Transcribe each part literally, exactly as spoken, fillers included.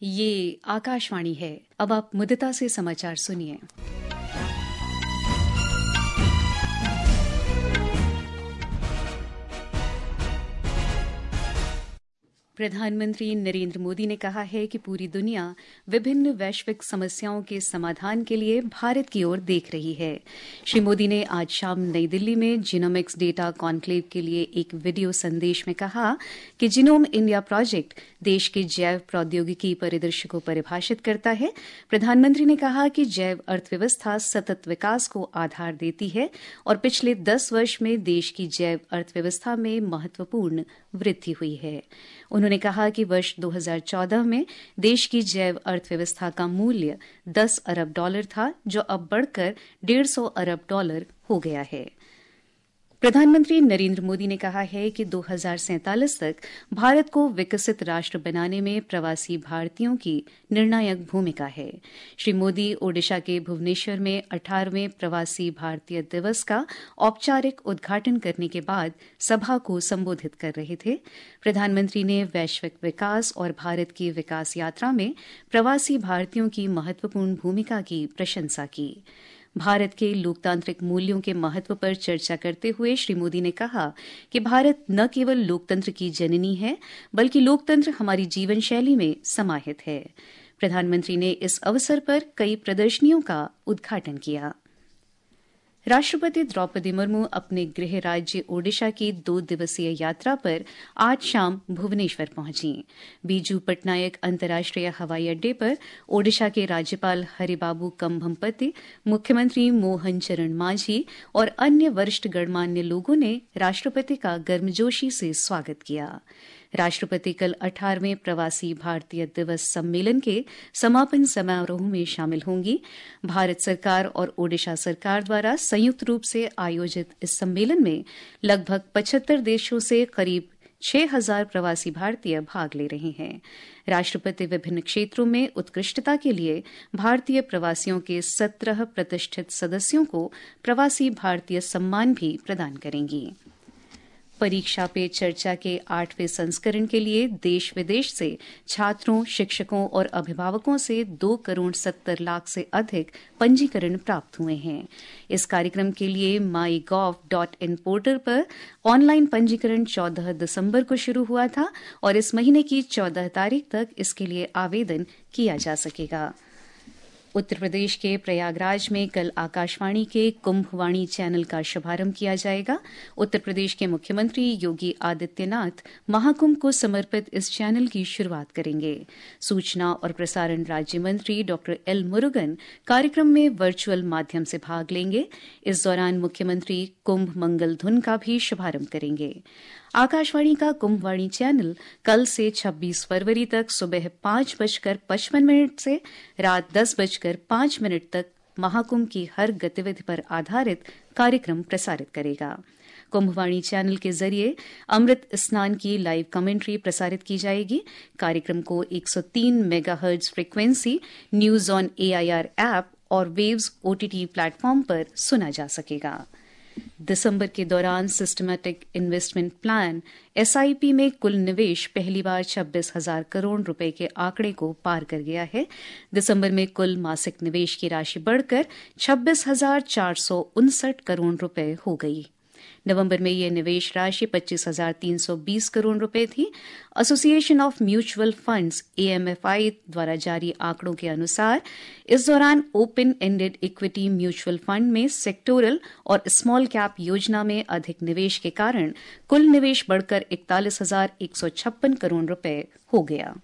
ये आकाशवाणी है। अब आप मुदिता से समाचार सुनिए। प्रधानमंत्री नरेंद्र मोदी ने कहा है कि पूरी दुनिया विभिन्न वैश्विक समस्याओं के समाधान के लिए भारत की ओर देख रही है। श्री मोदी ने आज शाम नई दिल्ली में जीनोमिक्स डेटा कॉन्क्लेव के लिए एक वीडियो संदेश में कहा कि जीनोम इंडिया प्रोजेक्ट देश के जैव प्रौद्योगिकी परिदृश्य को परिभाषित करता है। प्रधानमंत्री ने कहा कि जैव अर्थव्यवस्था सतत विकास को आधार देती है और पिछले दस वर्ष में देश की जैव अर्थव्यवस्था में महत्वपूर्ण वृद्धि हुई है। उन्होंने कहा कि वर्ष दो हज़ार चौदह में देश की जैव अर्थव्यवस्था का मूल्य दस अरब डॉलर था, जो अब बढ़कर डेढ़ सौ अरब डॉलर हो गया है। प्रधानमंत्री नरेंद्र मोदी ने कहा है कि दो हज़ार सैंतालीस तक भारत को विकसित राष्ट्र बनाने में प्रवासी भारतीयों की निर्णायक भूमिका है। श्री मोदी ओडिशा के भुवनेश्वर में अठारहवें प्रवासी भारतीय दिवस का औपचारिक उद्घाटन करने के बाद सभा को संबोधित कर रहे थे। प्रधानमंत्री ने वैश्विक विकास और भारत की विकास यात्रा में प्रवासी भारतीयों की महत्वपूर्ण भूमिका की प्रशंसा की। भारत के लोकतांत्रिक मूल्यों के महत्व पर चर्चा करते हुए श्री मोदी ने कहा कि भारत न केवल लोकतंत्र की जननी है, बल्कि लोकतंत्र हमारी जीवन शैली में समाहित है। प्रधानमंत्री ने इस अवसर पर कई प्रदर्शनियों का उद्घाटन किया। राष्ट्रपति द्रौपदी मुर्मू अपने गृह राज्य ओडिशा की दो दिवसीय यात्रा पर आज शाम भुवनेश्वर पहुंची। बीजू पटनायक अंतर्राष्ट्रीय हवाई अड्डे पर ओडिशा के राज्यपाल हरिबाबू कंभमपति, मुख्यमंत्री मोहन चरण मांझी और अन्य वरिष्ठ गणमान्य लोगों ने राष्ट्रपति का गर्मजोशी से स्वागत किया। राष्ट्रपति कल अठारहवें प्रवासी भारतीय दिवस सम्मेलन के समापन समारोह में शामिल होंगी। भारत सरकार और ओडिशा सरकार द्वारा संयुक्त रूप से आयोजित इस सम्मेलन में लगभग पचहत्तर देशों से करीब छह हजार प्रवासी भारतीय भाग ले रहे हैं। राष्ट्रपति विभिन्न क्षेत्रों में उत्कृष्टता के लिए भारतीय प्रवासियों के सत्रह प्रतिष्ठित सदस्यों को प्रवासी भारतीय सम्मान भी प्रदान करेंगी। परीक्षा पे चर्चा के आठवें संस्करण के लिए देश विदेश से छात्रों, शिक्षकों और अभिभावकों से दो करोड़ सत्तर लाख से अधिक पंजीकरण प्राप्त हुए हैं। इस कार्यक्रम के लिए my gov dot in portal पर ऑनलाइन पंजीकरण चौदह दिसंबर को शुरू हुआ था और इस महीने की चौदह तारीख तक इसके लिए आवेदन किया जा सकेगा। उत्तर प्रदेश के प्रयागराज में कल आकाशवाणी के कुंभवाणी चैनल का शुभारंभ किया जाएगा। उत्तर प्रदेश के मुख्यमंत्री योगी आदित्यनाथ महाकुंभ को समर्पित इस चैनल की शुरुआत करेंगे। सूचना और प्रसारण राज्य मंत्री डॉ एल मुरुगन कार्यक्रम में वर्चुअल माध्यम से भाग लेंगे। इस दौरान मुख्यमंत्री कुंभ मंगल धुन का भी शुभारंभ करेंगे। आकाशवाणी का कुंभवाणी चैनल कल से छब्बीस फरवरी तक सुबह पांच बजकर पचपन मिनट से रात दस बजकर पांच मिनट तक महाकुंभ की हर गतिविधि पर आधारित कार्यक्रम प्रसारित करेगा। कुंभवाणी चैनल के जरिए अमृत स्नान की लाइव कमेंट्री प्रसारित की जाएगी। कार्यक्रम को एक सौ तीन megahertz frequency, news on AIR app और वेव्स ओटीटी प्लेटफॉर्म पर सुना जा सकेगा। दिसंबर के दौरान सिस्टमैटिक इन्वेस्टमेंट प्लान एसआईपी में कुल निवेश पहली बार छब्बीस हजार करोड़ रुपए के आंकड़े को पार कर गया है। दिसंबर में कुल मासिक निवेश की राशि बढ़कर छब्बीस हजार चार सौ उनसठ करोड़ रुपए हो गई। नवंबर में यह निवेश राशि पच्चीस हजार तीन सौ बीस करोड़ रुपए थी। Association of mutual funds AMFI द्वारा जारी आंकड़ों के अनुसार इस दौरान open ended equity mutual fund में सेक्टोरल और स्मॉल कैप योजना में अधिक निवेश के कारण कुल निवेश बढ़कर इकतालीस हजार एक सौ छप्पन करोड़ रुपए हो गया।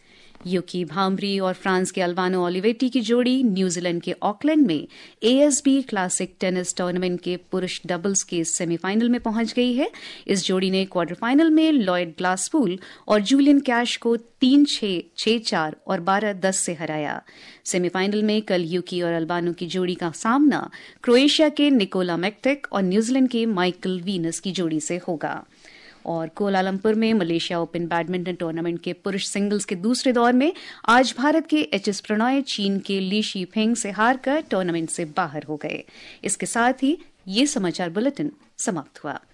यूकी भांबरी और फ्रांस के अल्वानो ओलिवेटी की जोड़ी न्यूजीलैंड के ऑकलैंड में एएसबी क्लासिक टेनिस टूर्नामेंट के पुरुष डबल्स के सेमीफाइनल में पहुंच गई है। इस जोड़ी ने क्वार्टर फाइनल में लॉयड ग्लासपूल और जूलियन कैश को तीन छह, छह चार और बारह दस से हराया। सेमीफाइनल में कल यूकी और अल्बानो की जोड़ी का सामना क्रोएशिया के निकोला मेक्टिक और न्यूजीलैंड के माइकल वीनस की जोड़ी से होगा। और कोलालंपुर में मलेशिया ओपन बैडमिंटन टूर्नामेंट के पुरुष सिंगल्स के दूसरे दौर में आज भारत के एच एस प्रणॉय चीन के ली शीफेंग से हारकर टूर्नामेंट से बाहर हो गए। इसके साथ ही ये समाचार बुलेटिन समाप्त हुआ।